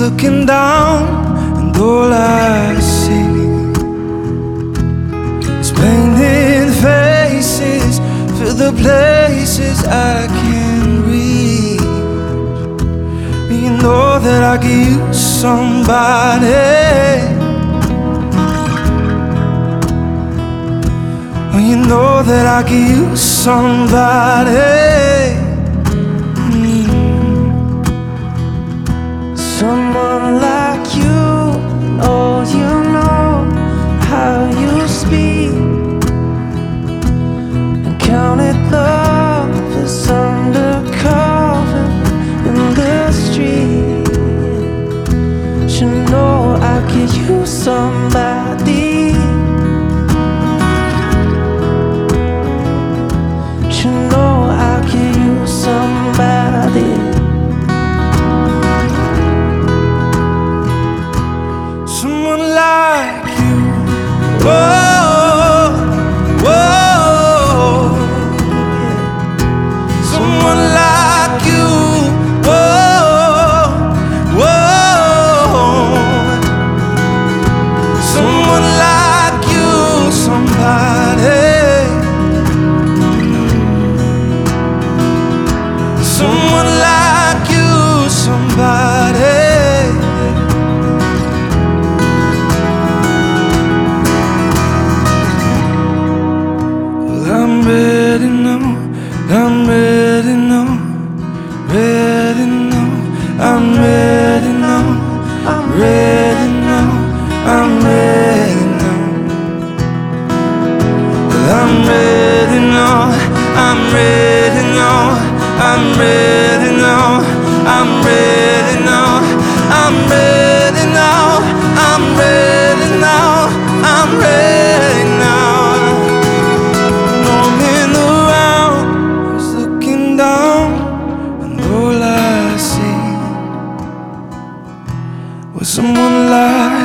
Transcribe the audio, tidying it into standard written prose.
looking down, and all I see is painted faces for the places I can't reach. You know that I could use somebody. Oh, you know that I could use somebody. Someone like you, oh, you know how you speak, and counted love is undercover in the street. You know I could use somebody. You know I could use somebody. Someone like you, whoa, whoa. Someone like you, whoa, whoa. Someone like you, somebody. Someone like you, somebody. I'm ready now, I'm ready now, ready now, I'm ready now, I'm ready now, I'm ready now. I'm ready now, I'm ready now, I'm ready now, I'm ready now, I'm ready now, I'm ready now, I'm ready now. Was someone like